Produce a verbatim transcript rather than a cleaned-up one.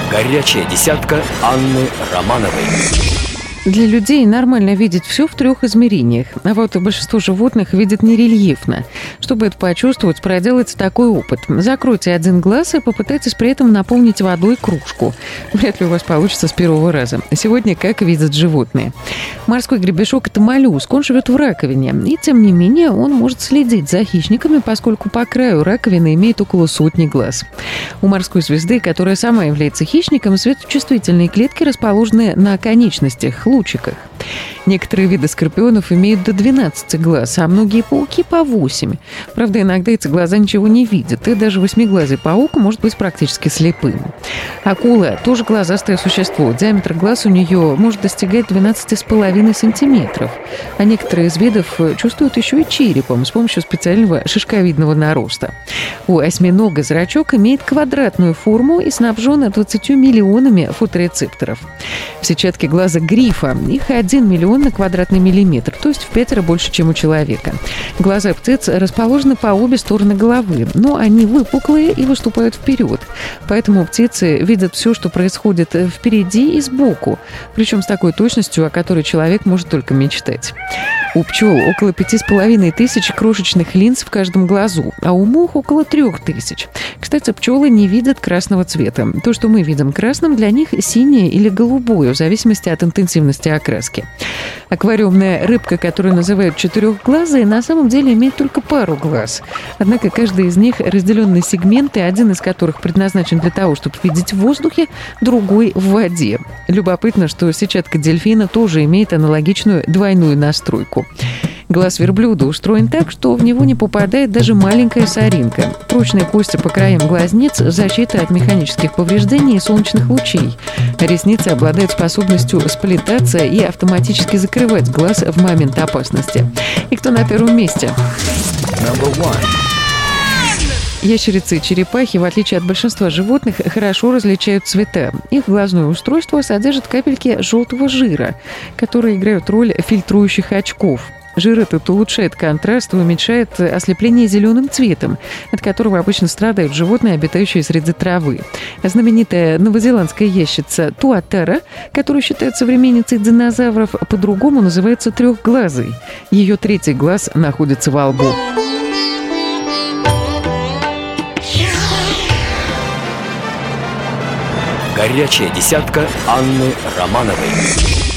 Горячая десятка Анны Романовой. Для людей нормально видеть все в трех измерениях, а вот большинство животных видят нерельефно. Чтобы это почувствовать, проделайте такой опыт. Закройте один глаз и попытайтесь при этом наполнить водой кружку. Вряд ли у вас получится с первого раза. Сегодня как видят животные. Морской гребешок – это моллюск, он живет в раковине. И тем не менее он может следить за хищниками, поскольку по краю раковины имеет около сотни глаз. У морской звезды, которая сама является хищником, светочувствительные клетки расположены на конечностях, лучиках. Некоторые виды скорпионов имеют до двенадцати глаз, а многие пауки по восемь. Правда, иногда эти глаза ничего не видят, и даже восьмиглазый паук может быть практически слепым. Акула – тоже глазастое существо. Диаметр глаз у нее может достигать двенадцати с половиной сантиметров. А некоторые из видов чувствуют еще и черепом с помощью специального шишковидного нароста. У осьминога зрачок имеет квадратную форму и снабжен двадцатью миллионами фоторецепторов. В сетчатке глаза грифа их один миллион на квадратный миллиметр, то есть в пятеро больше, чем у человека. Глаза птиц расположены по обе стороны головы, но они выпуклые и выступают вперед. Поэтому птицы видят все, что происходит впереди и сбоку, причем с такой точностью, о которой человек может только мечтать. У пчел около пяти с половиной тысяч крошечных линз в каждом глазу, а у мух около трех тысяч. Кстати, пчелы не видят красного цвета. То, что мы видим красным, для них синее или голубое, в зависимости от интенсивности окраски. Аквариумная рыбка, которую называют четырехглазой, на самом деле имеет только пару глаз. Однако каждый из них разделен на сегменты, один из которых предназначен для того, чтобы видеть в воздухе, другой в воде. Любопытно, что сетчатка дельфина тоже имеет аналогичную двойную настройку. Глаз верблюда устроен так, что в него не попадает даже маленькая соринка. Прочные кости по краям глазниц – защита от механических повреждений и солнечных лучей. Ресницы обладают способностью сплетаться и автоматически закрывать глаз в момент опасности. И кто на первом месте? Ящерицы и черепахи, в отличие от большинства животных, хорошо различают цвета. Их глазное устройство содержит капельки желтого жира, которые играют роль фильтрующих очков. Жир этот улучшает контраст и уменьшает ослепление зеленым цветом, от которого обычно страдают животные, обитающие среди травы. Знаменитая новозеландская ящерица туатара, которая считается современницей динозавров, по-другому называется трехглазой. Ее третий глаз находится во лбу. Горячая десятка Анны Романовой.